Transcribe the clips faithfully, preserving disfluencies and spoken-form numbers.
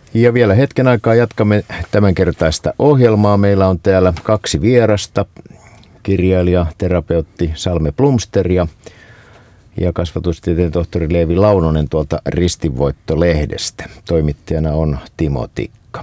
Ja vielä hetken aikaa jatkamme tämänkertaista ohjelmaa. Meillä on täällä kaksi vierasta, kirjailija, terapeutti Salme Blomster ja, ja kasvatustieteen tohtori Leevi Launonen tuolta Ristinvoitto-lehdestä. Toimittajana on Timo Tikka.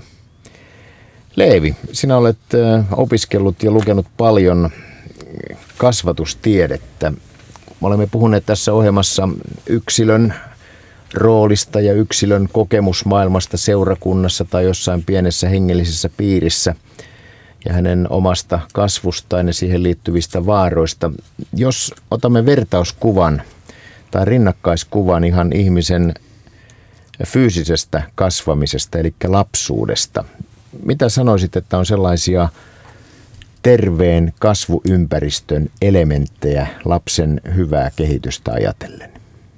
Leevi, sinä olet opiskellut ja lukenut paljon kasvatustiedettä. Me olemme puhuneet tässä ohjelmassa yksilön roolista ja yksilön kokemusmaailmasta seurakunnassa tai jossain pienessä hengellisessä piirissä ja hänen omasta kasvustaan ja siihen liittyvistä vaaroista. Jos otamme vertauskuvan tai rinnakkaiskuvan ihan ihmisen fyysisestä kasvamisesta, eli lapsuudesta, mitä sanoisit, että on sellaisia terveen kasvuympäristön elementtejä lapsen hyvää kehitystä ajatellen?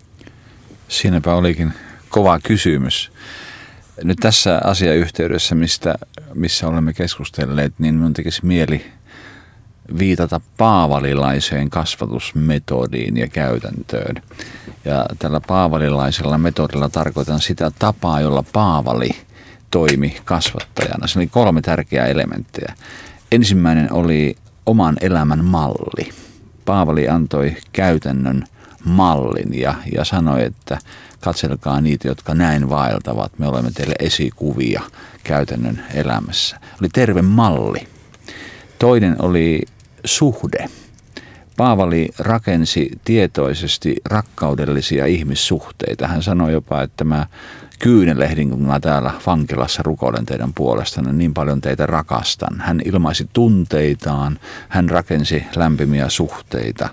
Siinäpä olikin kova kysymys. Nyt tässä asiayhteydessä, mistä, missä olemme keskustelleet, niin minun tekisi mieli viitata paavalilaiseen kasvatusmetodiin ja käytäntöön. Ja tällä paavalilaisella metodilla tarkoitan sitä tapaa, jolla Paavali toimi kasvattajana. Se oli kolme tärkeää elementtiä. Ensimmäinen oli oman elämän malli. Paavali antoi käytännön mallin ja, ja sanoi, että katselkaa niitä, jotka näin vaeltavat. Me olemme teille esikuvia käytännön elämässä. Oli terve malli. Toinen oli suhde. Paavali rakensi tietoisesti rakkaudellisia ihmissuhteita. Hän sanoi jopa, että mä kyynelehdin, kun mä täällä vankilassa rukoilen teidän puolestanne, niin paljon teitä rakastan. Hän ilmaisi tunteitaan, hän rakensi lämpimiä suhteita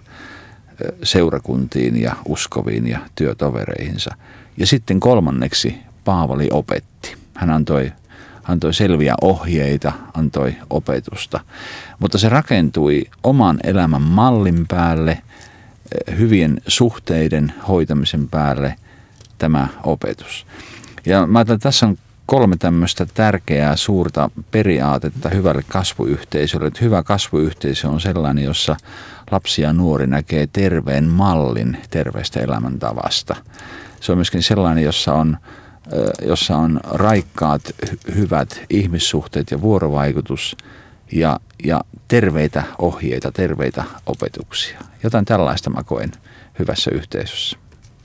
seurakuntiin ja uskoviin ja työtovereihinsa. Ja sitten kolmanneksi Paavali opetti. Hän antoi, antoi selviä ohjeita, antoi opetusta. Mutta se rakentui oman elämän mallin päälle, hyvien suhteiden hoitamisen päälle tämä opetus. Ja mä ajattelen, että tässä on kolme tämmöistä tärkeää suurta periaatetta hyvälle kasvuyhteisölle. Että hyvä kasvuyhteisö on sellainen, jossa lapsi ja nuori näkee terveen mallin terveestä elämäntavasta. Se on myöskin sellainen, jossa on, jossa on raikkaat, hyvät ihmissuhteet ja vuorovaikutus ja, ja terveitä ohjeita, terveitä opetuksia. Jotain tällaista mä koen hyvässä yhteisössä.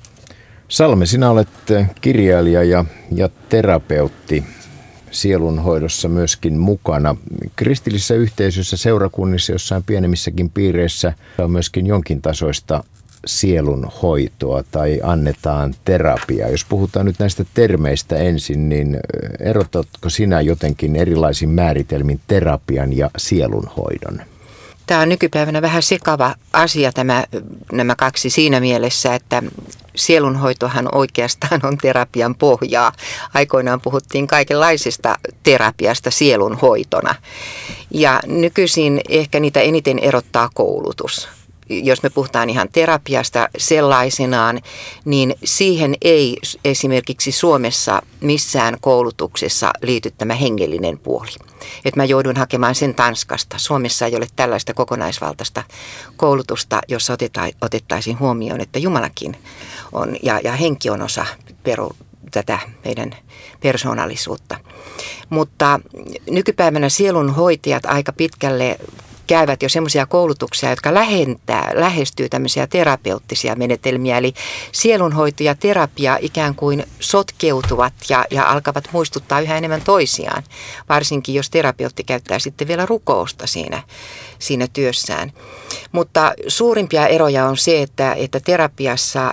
Salme, sinä olet kirjailija ja, ja terapeutti sielunhoidossa myöskin mukana. Kristillisessä yhteisössä, seurakunnissa, jossain pienemmissäkin piireissä on myöskin jonkin tasoista sielunhoitoa tai annetaan terapiaa. Jos puhutaan nyt näistä termeistä ensin, niin erotatko sinä jotenkin erilaisin määritelmin terapian ja sielunhoidon? Tämä on nykypäivänä vähän sekava asia tämä, nämä kaksi siinä mielessä, että sielunhoitohan oikeastaan on terapian pohjaa. Aikoinaan puhuttiin kaikenlaisesta terapiasta sielunhoitona. Ja nykyisin ehkä niitä eniten erottaa koulutus. Jos me puhutaan ihan terapiasta sellaisenaan, niin siihen ei esimerkiksi Suomessa missään koulutuksessa liity tämä hengellinen puoli. Että mä joudun hakemaan sen Tanskasta. Suomessa ei ole tällaista kokonaisvaltaista koulutusta, jossa otettaisiin huomioon, että Jumalakin on ja, ja henki on osa peru, tätä meidän persoonallisuutta. Mutta nykypäivänä sielunhoitajat aika pitkälle käyvät jo semmoisia koulutuksia, jotka lähentää, lähestyy tämmöisiä terapeuttisia menetelmiä. Eli sielunhoito ja terapia ikään kuin sotkeutuvat ja, ja alkavat muistuttaa yhä enemmän toisiaan. Varsinkin jos terapeutti käyttää sitten vielä rukousta siinä, siinä työssään. Mutta suurimpia eroja on se, että, että terapiassa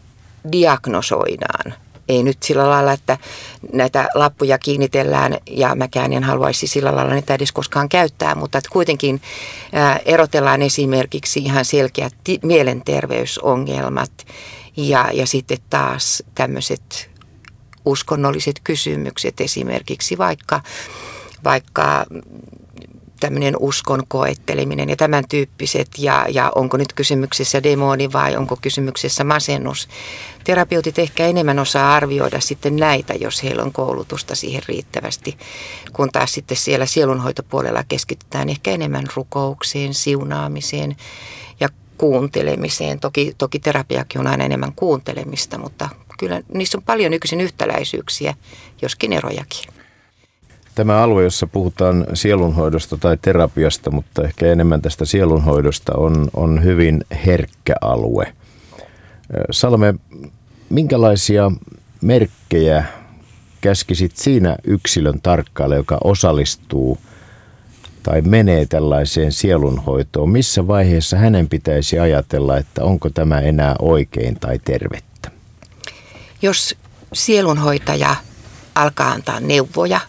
diagnosoidaan. Ei nyt sillä lailla, että näitä lappuja kiinnitellään ja mäkään en haluaisi sillä lailla niitä edes koskaan käyttää, mutta että kuitenkin ää, erotellaan esimerkiksi ihan selkeät ti- mielenterveysongelmat ja, ja sitten taas tämmöiset uskonnolliset kysymykset, esimerkiksi vaikka, vaikka tämmöinen uskon koetteleminen ja tämän tyyppiset ja, ja onko nyt kysymyksessä demoni vai onko kysymyksessä masennus. Terapeutit ehkä enemmän osaa arvioida sitten näitä, jos heillä on koulutusta siihen riittävästi, kun taas sitten siellä sielunhoitopuolella keskitytään ehkä enemmän rukoukseen, siunaamiseen ja kuuntelemiseen. Toki, toki terapiakin on aina enemmän kuuntelemista, mutta kyllä niissä on paljon nykyisin yhtäläisyyksiä, joskin erojakin. Tämä alue, jossa puhutaan sielunhoidosta tai terapiasta, mutta ehkä enemmän tästä sielunhoidosta, on, on hyvin herkkä alue. Salme, minkälaisia merkkejä käskisit siinä yksilön tarkkailla, joka osallistuu tai menee tällaiseen sielunhoitoon? Missä vaiheessa hänen pitäisi ajatella, että onko tämä enää oikein tai tervettä? Jos sielunhoitaja alkaa antaa neuvoja,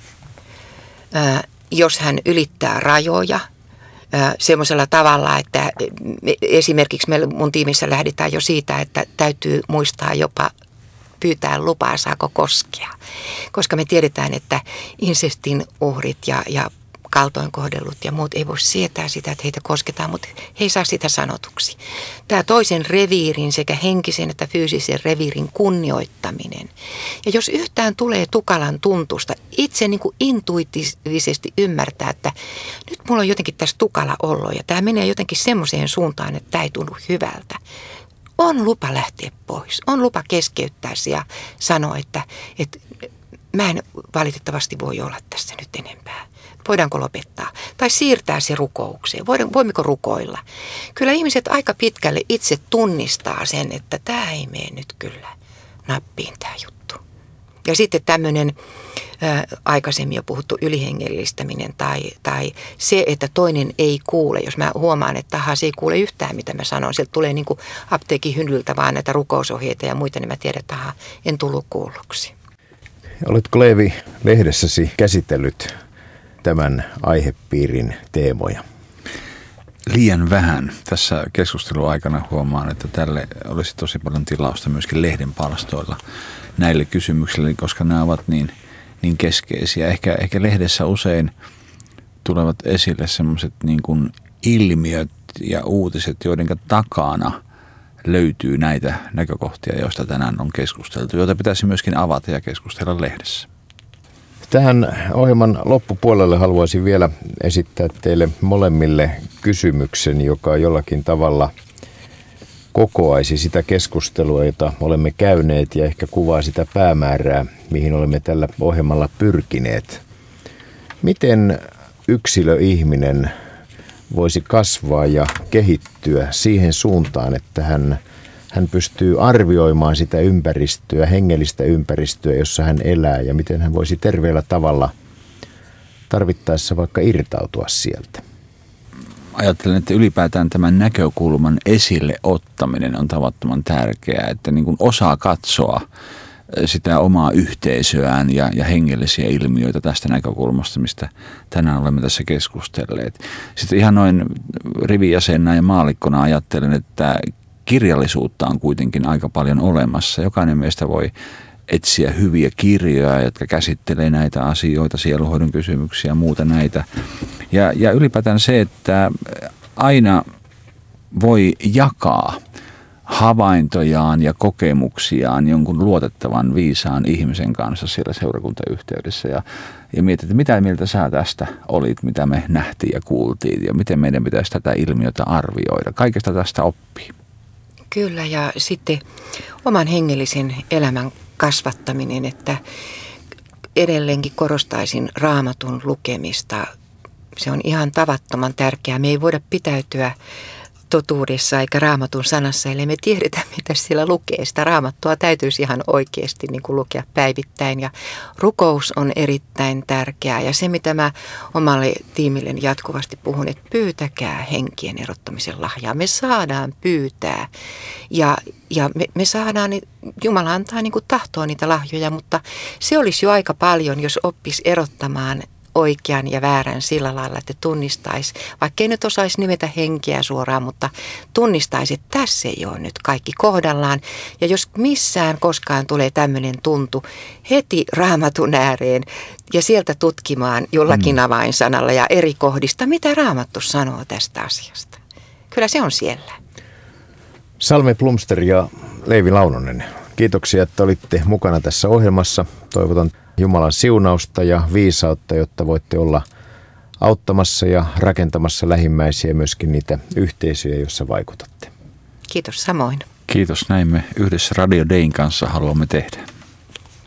jos hän ylittää rajoja semmoisella tavalla, että esimerkiksi me mun tiimissä lähdetään jo siitä, että täytyy muistaa jopa pyytää lupaa, saako koskea. Koska me tiedetään, että insestin uhrit ja, ja kaltoinkohdellut ja muut ei voi sietää sitä, että heitä kosketaan, mutta he ei saa sitä sanotuksi. Tämä toisen reviirin sekä henkisen että fyysisen reviirin kunnioittaminen. Ja jos yhtään tulee tukalan tuntusta, itse niin kuin intuitiivisesti ymmärtää, että nyt mulla on jotenkin tässä tukala olo ja tämä menee jotenkin semmoiseen suuntaan, että tämä ei tunnu hyvältä. On lupa lähteä pois, on lupa keskeyttää ja sanoa, että, että mä en valitettavasti voi olla tässä nyt enempää. Voidaanko lopettaa? Tai siirtää se rukoukseen. Voimmeko rukoilla? Kyllä ihmiset aika pitkälle itse tunnistaa sen, että tämä ei mene nyt kyllä nappiin tämä juttu. Ja sitten tämmöinen ää, aikaisemmin jo puhuttu ylihengellistäminen tai, tai se, että toinen ei kuule. Jos mä huomaan, että aha, se ei kuule yhtään, mitä mä sanon. Sieltä tulee niin kuin apteekin hyllyltä vaan näitä rukousohjeita ja muita, niin mä tiedän, että aha, en tullut kuulluksi. Oletko, Leevi, lehdessäsi käsitellyt tämän aihepiirin teemoja? Liian vähän. Tässä keskustelun aikana huomaan, että tälle olisi tosi paljon tilausta myöskin lehden palstoilla näille kysymyksille, koska nämä ovat niin, niin keskeisiä. Ehkä, ehkä lehdessä usein tulevat esille sellaiset niin kuin ilmiöt ja uutiset, joiden takana löytyy näitä näkökohtia, joista tänään on keskusteltu, joita pitäisi myöskin avata ja keskustella lehdessä. Tähän ohjelman loppupuolelle haluaisin vielä esittää teille molemmille kysymyksen, joka jollakin tavalla kokoaisi sitä keskustelua, jota olemme käyneet ja ehkä kuvaa sitä päämäärää, mihin olemme tällä ohjelmalla pyrkineet. Miten yksilöihminen voisi kasvaa ja kehittyä siihen suuntaan, että hän, hän pystyy arvioimaan sitä ympäristöä, hengellistä ympäristöä, jossa hän elää, ja miten hän voisi terveellä tavalla tarvittaessa vaikka irtautua sieltä? Ajattelen, että ylipäätään tämän näkökulman esille ottaminen on tavattoman tärkeää, että niin kuin osaa katsoa sitä omaa yhteisöään ja, ja hengellisiä ilmiöitä tästä näkökulmasta, mistä tänään olemme tässä keskustelleet. Sitten ihan noin rivijäsenä ja maallikkona ajattelen, että kirjallisuutta on kuitenkin aika paljon olemassa. Jokainen meistä voi etsiä hyviä kirjoja, jotka käsittelee näitä asioita, sielunhoidon kysymyksiä ja muuta näitä. Ja, ja ylipäätään se, että aina voi jakaa havaintojaan ja kokemuksiaan jonkun luotettavan viisaan ihmisen kanssa siellä seurakuntayhteydessä ja, ja mietit, että mitä mieltä sä tästä olit, mitä me nähtiin ja kuultiin ja miten meidän pitäisi tätä ilmiötä arvioida. Kaikesta tästä oppii. Kyllä, ja sitten oman hengellisen elämän kasvattaminen, että edelleenkin korostaisin Raamatun lukemista. Se on ihan tavattoman tärkeää. Me ei voida pitäytyä totuudessa eikä Raamatun sanassa, eli me tiedetään, mitä siellä lukee. Sitä Raamattua täytyisi ihan oikeasti niin kuin lukea päivittäin, ja rukous on erittäin tärkeää. Ja se, mitä mä omalle tiimille jatkuvasti puhun, että pyytäkää henkien erottamisen lahjaa. Me saadaan pyytää, ja, ja me, me saadaan, Jumala antaa niin kuin tahtoa niitä lahjoja, mutta se olisi jo aika paljon, jos oppisi erottamaan oikean ja väärän sillä lailla, että tunnistaisi, vaikka ei nyt osaisi nimetä henkeä suoraan, mutta tunnistaisi, että tässä ei ole nyt kaikki kohdallaan. Ja jos missään koskaan tulee tämmöinen tuntu, heti Raamatun ääreen ja sieltä tutkimaan jollakin mm. avainsanalla ja eri kohdista, mitä Raamattu sanoo tästä asiasta. Kyllä se on siellä. Salme Blomster ja Leevi Launonen, kiitoksia, että olitte mukana tässä ohjelmassa. Toivotan Jumalan siunausta ja viisautta, jotta voitte olla auttamassa ja rakentamassa lähimmäisiä, myöskin niitä yhteisöjä, joissa vaikutatte. Kiitos samoin. Kiitos, näin me yhdessä Radio Dayn kanssa haluamme tehdä.